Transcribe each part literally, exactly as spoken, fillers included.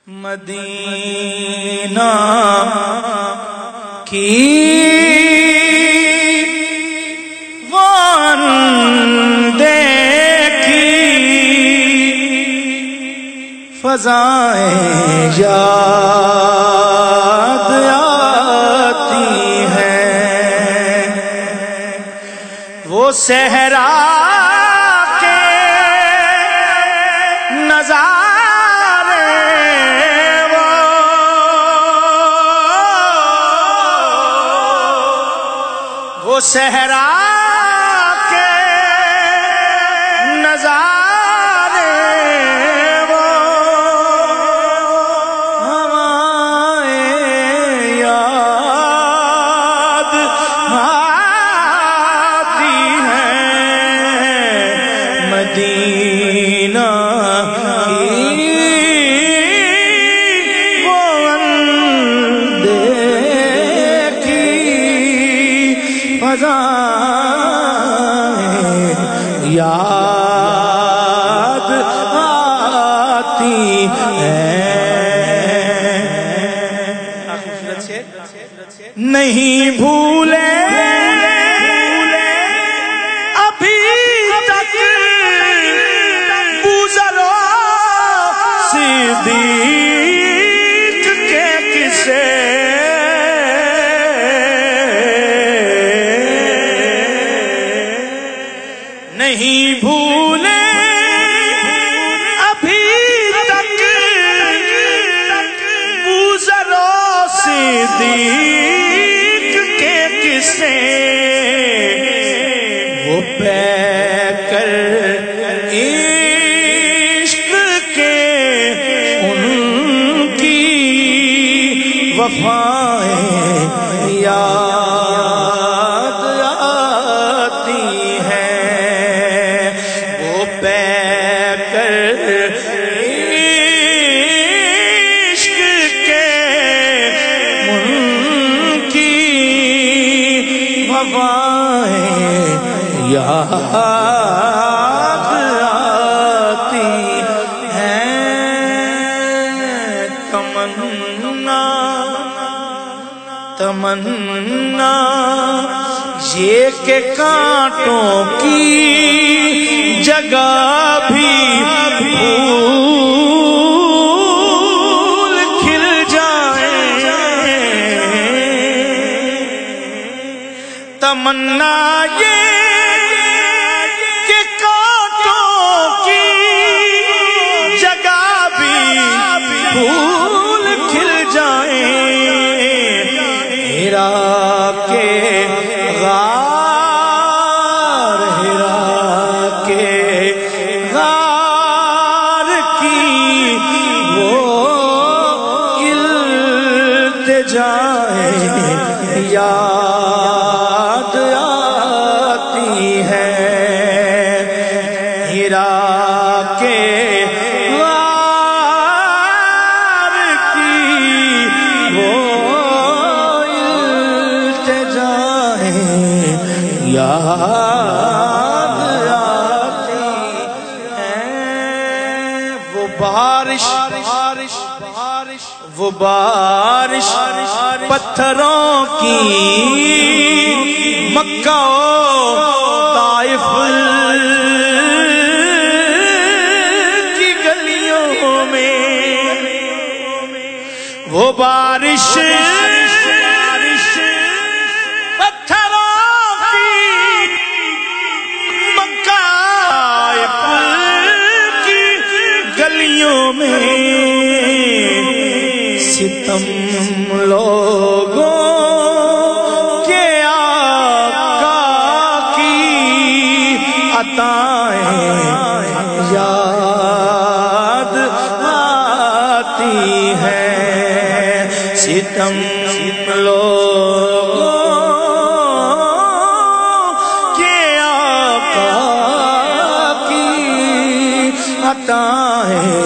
مدینہ کی وان دیکھی فضائیں یاد آتی ہیں، وہ صحرا کے نظارے، وہ صحرا کے نظارے، وہ ہمیں یاد آتی ہیں، مدینہ کی وہ اندیکھی فضائیں یاد آتی ہیں۔ نہیں بھولے ابھی تک بوزلو صدیق کے قصے، نہیں بھولے ابھی تک بوزلو صدیق کے قصے، وہ پے کر عشق کے ان کی وفائیں یاد آتی ہیں، وہ پے کر عشق کے ان کی وفائیں یاد آتی ہیں۔ تمنا تمنا یہ کہ کانٹوں کی جگہ بھی پھول کھل جائیں، تمنا یہ کہ کانٹوں کی جگہ بھی پھول کھل جائیں، ہیرا کے غار ہیرا کے غار کی وہ التجائیں یاد آتی ہیں، ہیرا کے غار کی وہ یاد آتی ہیں، وہ بارش وہ بارش پتھروں کی مکہ و طائف کی گلیوں میں، وہ بارش میں ستم لوگوں کے آقا کی عطائیں یاد آتی ہیں، ستم لوگوں کے آقا کی عطائیں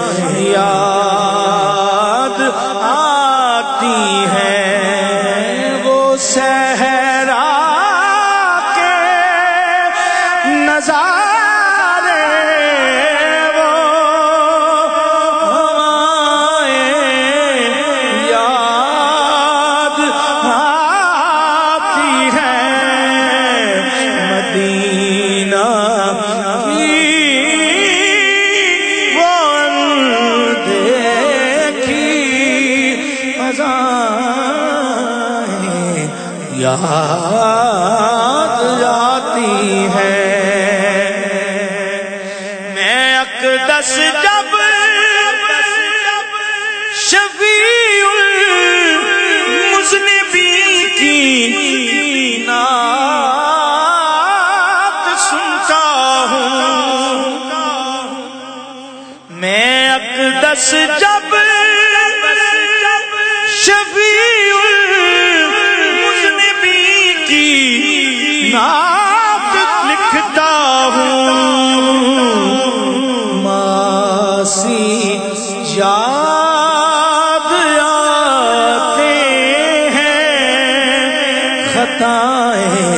یاد آتی ہیں، وہ صحرا کے نظارے، وہ یاد آتی ہے میں اقدس جب شفیع المذنبین کی نعت سنتا ہوں میں اقدس جب شفیع المذنبین کی نعت لکھتا ہوں معاصی یاد آتے ہیں خطائیں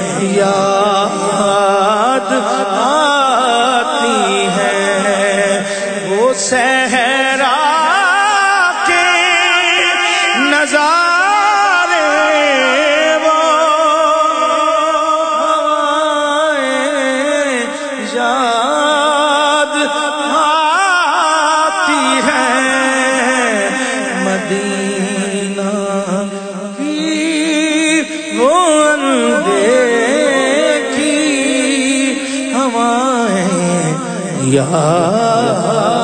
یاد آتی ہیں وہ صحرا کے نظارے وہ ہوائیں یاد آتی ہیں مدینہ کی وہ اندیکھی ہوائیں یاد